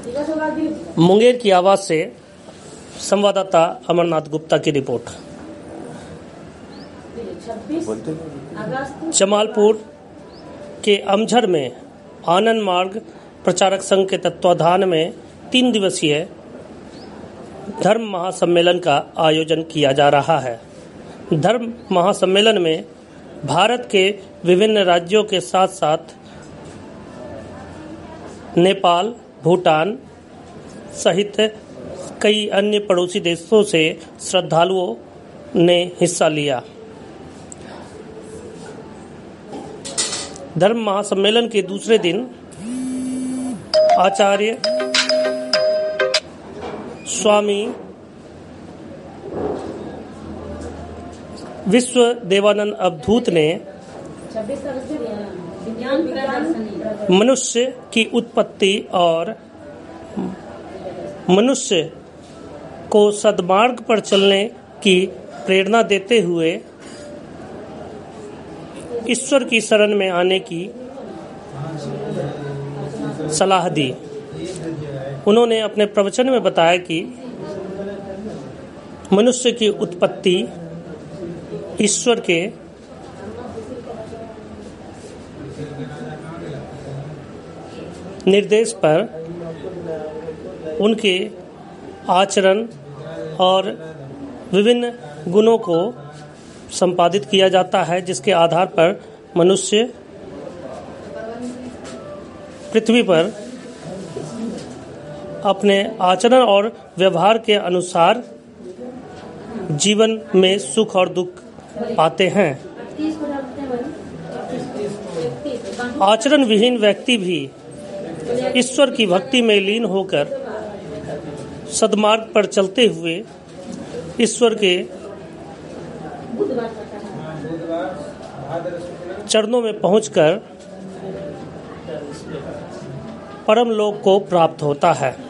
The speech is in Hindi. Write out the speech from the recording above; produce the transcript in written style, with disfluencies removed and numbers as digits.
मुंगेर की आवाज से संवाददाता अमरनाथ गुप्ता की रिपोर्ट। जमालपुर के अमझर में आनंद मार्ग प्रचारक संघ के तत्वाधान में 3 दिवसीय धर्म महासम्मेलन का आयोजन किया जा रहा है। धर्म महासम्मेलन में भारत के विभिन्न राज्यों के साथ साथ नेपाल, भूटान सहित कई अन्य पड़ोसी देशों से श्रद्धालुओं ने हिस्सा लिया। धर्म महासम्मेलन के दूसरे दिन आचार्य स्वामी विश्व देवानंद अवधूत ने मनुष्य की उत्पत्ति और मनुष्य को सद्मार्ग पर चलने की प्रेरणा देते हुए ईश्वर की शरण में आने की सलाह दी। उन्होंने अपने प्रवचन में बताया कि मनुष्य की उत्पत्ति ईश्वर के निर्देश पर उनके आचरण और विभिन्न गुणों को संपादित किया जाता है, जिसके आधार पर मनुष्य पृथ्वी पर अपने आचरण और व्यवहार के अनुसार जीवन में सुख और दुख पाते हैं। आचरण विहीन व्यक्ति भी ईश्वर की भक्ति में लीन होकर सद्मार्ग पर चलते हुए ईश्वर के चरणों में पहुंचकर परम लोक को प्राप्त होता है।